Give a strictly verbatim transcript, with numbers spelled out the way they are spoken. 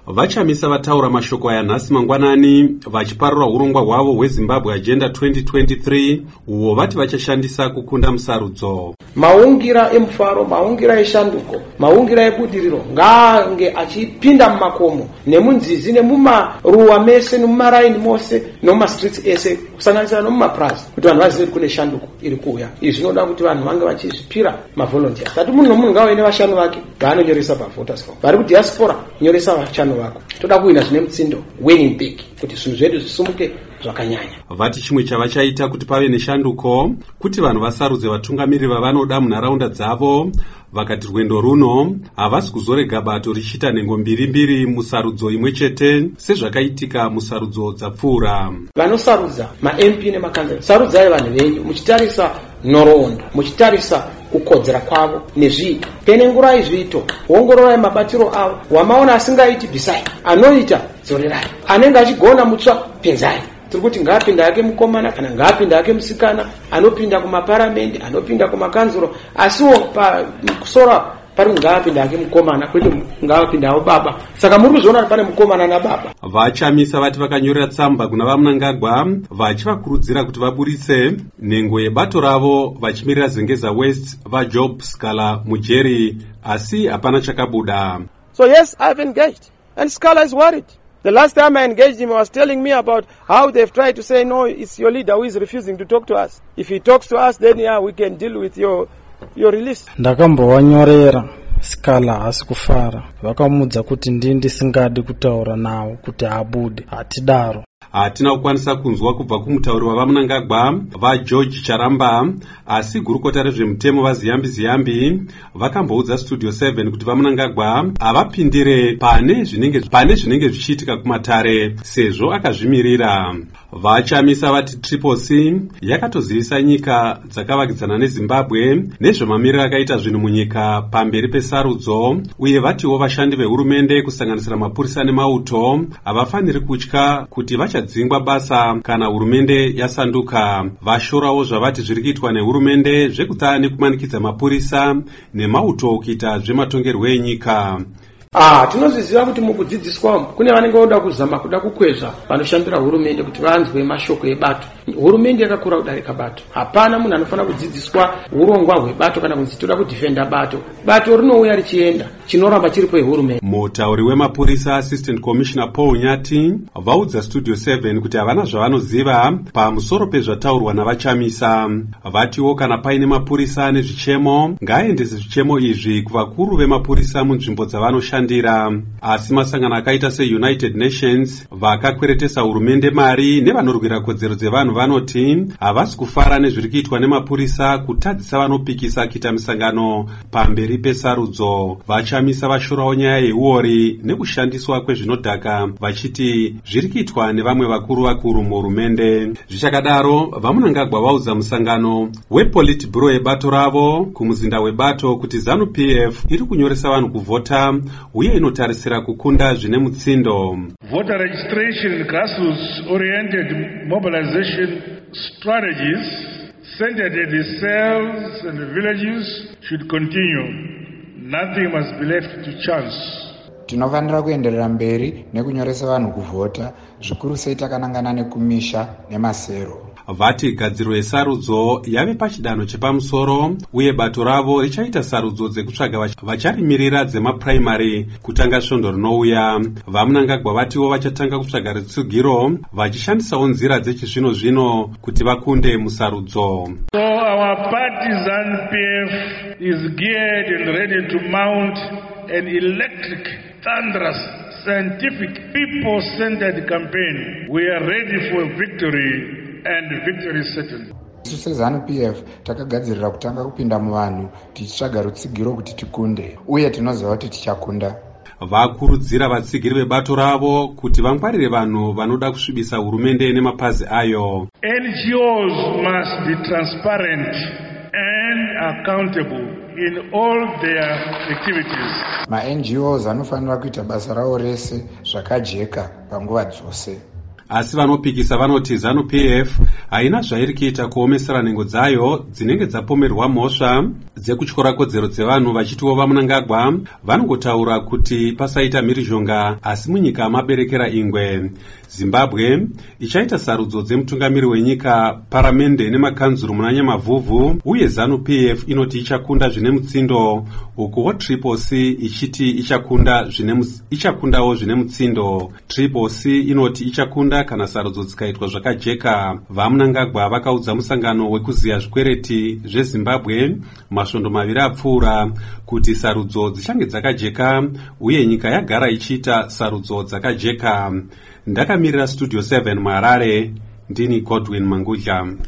Vachamisa vataura mashoko aya nhasi mangwanani vachiparura urongwa hwavo hweZimbabwe Agenda twenty twenty-three uwo vati vachashandisa kukunda musarudzo. Maungira emufaro, maungira eshanduko, maungira ebudiriro ngaange achipinda mumakomo nemunzizi nemumaruwa mese nemumaraini mose nemumastreets ese kusanganisira nemumaprazi kuti vanhu vazive kuti kune shanduko iri kuuya. Izvi zvinoda kuti vanhu vange vachizvipira mavolunteers. Tati munhu nomunhu ngaave nevashanu vake vaanonyoresa pavoters form. Vari kudiaspora nyoresa vashanu vako. Toda kuwina zvine mutsindo winning big kuti zvinhu zvedu zvisumuke zvakanyanya. Vati chimwe chavachaita kuti pave neshanduko kuti vanhu vasarudze vatungamiriri vavanoda munharaunda dzavo. Vakati rwendo runo havasi kuzorega bato richiita nhengo mbiri mbiri musarudzo imwe chete sezvakaitika musarudzo dzapfuura. Vanosarudza ma-M P nemakanzera, sarudzai vanhu venyu muchitarisa nhoroondo, muchitarisa kukodzera kwavo nezviito. Penengurai zviito, ongororai mabatiro avo. Wamaona asingaiti bvisai, anoita dzorerai, anenge achigona mutsva penzai. Tiri kuti ngaapinda yake mukomana kana ngaapinda yake musikana, anopinda kumaparamendi, anopinda kumakanzuro, asiwo pakusora pari ngaapinda yake mukomana kwete ngaapinda awo baba. Saka muri kuzviona pane mukomana nababa. Vachamisa vati vakanyorera tsamba kuna vaMnangagwa vachivakurudzira kuti vaburitse nhengo yebato ravo vachimirira Zengeza West vaJob Scala Mujeri, asi hapana chakabuda. So yes, I've engaged and Scala is worried. The last time I engaged him, he was telling me about how they've tried to say, no, it's your leader who is refusing to talk to us. If he talks to us, then yeah, we can deal with your your release. Ndakambowanyorera Scala asikufara. Vakamudza kuti ndindi singadi kutaura nawo kuti abude. Hatidaro. Hatina kukwanisa kunzwa kubva kumutauri wavaMnangagwa vaGeorge Charamba, asi gurukota rezvemutemo vaZiyambi Ziyambi vakamboudza Studio seven kuti vaMnangagwa havapindire pane zvinenge pane zvinenge zvichiitika kumatare sezvo akazvimirira. Vachamisa vati Triple C yakatozivisa nyika dzakavakidzana neZimbabwe nezvemamiriro akaita zvinhu munyika pamberi pesarudzo, uye vatiwo vashandi vehurumende kusanganisira mapurisa nemauto havafaniri kutya kuti vachadzingwa basa kana hurumende yasanduka. Vashorawo zvavati zviri kuitwa nehurumende zvekutsa nekumanikidza mapurisa nemauto kuita zvematongerwo enyika. Ah, tinozviziva kuti mukudzidziswa kune vanenge voda kuzama kuda kukwezva vanoshandira hurumende kuti vanzwe mashoko ebato. Hurumende yakakura kudarika bato. Hapana munhu anofanira kudzidziswa urongwa hwebato kana kunzi toda kudhifenda bato. Bato rinouya richienda, chinoramba chiripo hurumende. Mutauri wemapurisa Assistant Commissioner Paul Nyati vaudza Studio seven kuti havana zvavanoziva pamusoro pezvataurwa navachamisa. Vatiwo kana paine mapurisa nezvichemo ngaaendese zvichemo izvi kuvakuru vemapurisa munzvimbo dzavanoshandira. Asi masangano akaita seUnited Nations vakakweretesa hurumende mari nevanorwira kodzero dzevanhu vanoti havasi kufara nezviri kuitwa nemapurisa kutadzisa vanopikisa kuita misangano pamberi pesarudzo. Vachamisa vashorawo nyaya yeuori nekushandiswa kwezvinodhaka vachiti zviri kuitwa nevamwe vakuru vakuru muhurumende. Zvichakadaro vaMnangagwa vaudza musangano wePolitburo yebato ravo kumuzinda webato kuti ZANU-P F iri kunyoresa vanhu kuvhota uye inotarisira kukunda zvine mutsindo. Voter registration and grassroots oriented mobilization strategies centered at the cells and the villages should continue. Nothing must be left to chance. Tinofanira kuenderera mberi nekunyoresa vanhu kuvhota, zvikuru sei takanangana nekumisha nemasero. Vati gadziro yesarudzo yave pachidanho chepamusoro uye bato ravo richaita sarudzo dzekutsvaga vacharimirira dzemapuraimari kutanga svondo rinouya. VaMnangagwa vatiwo vachatanga kutsvaga rutsigiro vachishandisawo nzira dzechizvino zvino kuti vakunde musarudzo. So our party ZANU-P F is geared and ready to mount an electric, thunderous, scientific, people-centered campaign. We are ready for victory. And victory is certain. Isu seZANU-P F takagadzirira kutanga kupinda muvanhu tichitsvaga rutsigiro kuti tikunde, uye tinoziva kuti tichakunda. Vakurudzira vatsigiri vebato ravo kuti vangwarire vanhu vanoda kusvibisa hurumende nemapazi ayo. N G Os must be transparent and accountable in all their activities. Ma-N G Os anofanira kuita basa ravo rese zvakajeka panguva dzose. asi vanopikisa vanoti ZANU-P F haina zvairi kuita kuomesera nhengo dzayo dzinenge dzapomerwa mhosva dzekutyora kodzero dzevanhu, vachitiwo vaMnangagwa vanongotaura kuti pasaita mhirizhonga asi munyika amaberekera ingwe. Zimbabwe ichaita sarudzo dzemutungamiri wenyika, paramende nemakanzuru muna Nyamavhuvhu, uye ZANU-P F inoti ichakunda zvine mutsindo, ukuwo Triple C ichiti ichakunda zvine ichakundawo zvine mutsindo. Triple C inoti ichakunda kana sarudzo dzikaitwa zvakajeka. VaMnangagwa vakaudza musangano wekuziya zvikwereti zveZimbabwe masvondo maviri apfuura kuti sarudzo dzichange dzakajeka uye nyika yagara ichiita sarudzo dzakajeka. Ndakamirira Studio seven muHarare, ndini Godwin Mangudla.